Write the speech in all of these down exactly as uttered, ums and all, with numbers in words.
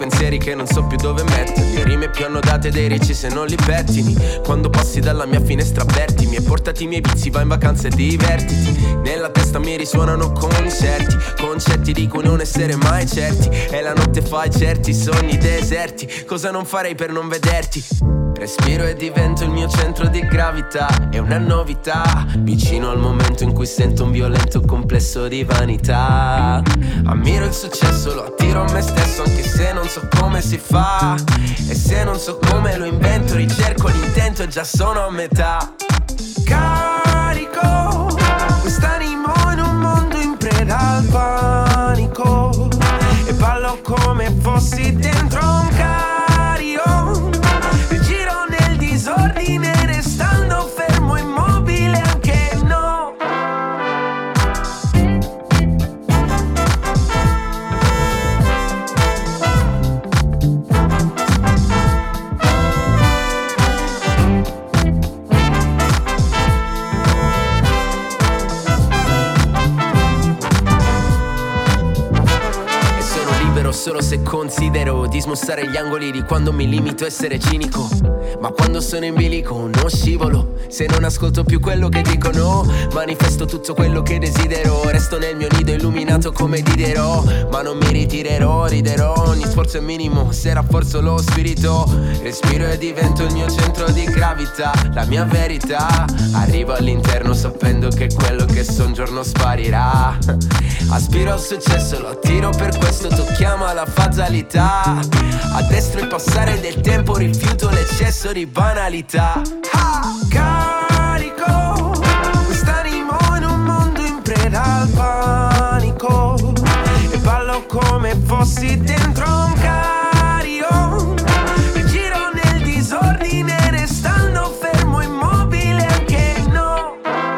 pensieri che non so più dove metterli. Rime più annodate dei ricci se non li pettini. Quando passi dalla mia finestra avvertimi e portati i miei vizi, vai in vacanza e divertiti. Nella testa mi risuonano concerti, concetti di cui non essere mai certi. E la notte fai certi sogni deserti. Cosa non farei per non vederti? Respiro e divento il mio centro di gravità. È una novità, vicino al momento in cui sento un violento complesso di vanità. Ammiro il successo, lo attiro a me stesso, anche se non so come si fa. E se non so come lo invento, ricerco l'intento e già sono a metà. Carico quest'animo in un mondo in preda al panico, e ballo come fossi dentro un carion. Giro nel disordine restando fermo immobile anche no. Solo se considero di smussare gli angoli di quando mi limito a essere cinico. Ma quando sono in bilico non scivolo, se non ascolto più quello che dicono. Manifesto tutto quello che desidero, resto nel mio nido illuminato come Diderò. Ma non mi ritirerò, riderò, ogni sforzo è minimo se rafforzo lo spirito. Respiro e divento il mio centro di gravità, la mia verità. Arrivo all'interno sapendo che quello che so un giorno sparirà. Aspiro al successo, lo attiro per questo, tocchiamo la fatalità. A destra il passare del tempo, rifiuto l'eccesso di banalità. Carico quest'animo in un mondo in preda al panico, e ballo come fossi dentro un carion. E giro nel disordine restando fermo immobile anche no.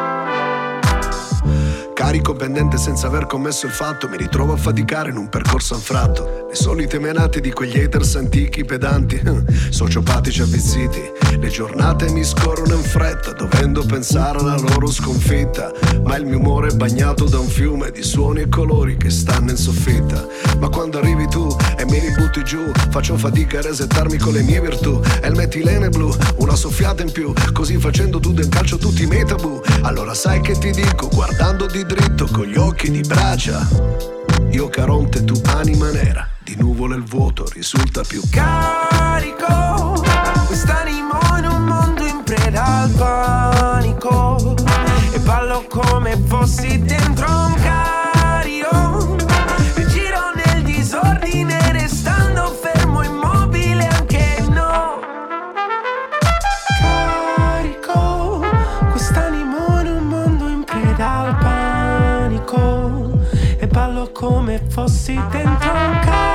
Carico pendente senza aver commesso il fatto, mi ritrovo a faticare in un percorso anfratto. Le solite menate di quegli haters antichi pedanti, sociopatici avvizziti. Le giornate mi scorrono in fretta, dovendo pensare alla loro sconfitta. Ma il mio umore è bagnato da un fiume di suoni e colori che stanno in soffitta. Ma quando arrivi tu e mi ributti giù, faccio fatica a resettarmi con le mie virtù. E il metilene blu, una soffiata in più, così facendo tu incalcio tutti i miei tabù. Allora sai che ti dico, guardando di dritto con gli occhi di bracia. Io Caronte, tu anima nera, di nuvole il vuoto risulta più carico. Quest'animo in un mondo in preda al panico, e ballo come fossi dentro un carion. E giro nel disordine restando fermo immobile anche no. Carico quest'animo in un mondo in preda al panico, e ballo come fossi dentro un carion.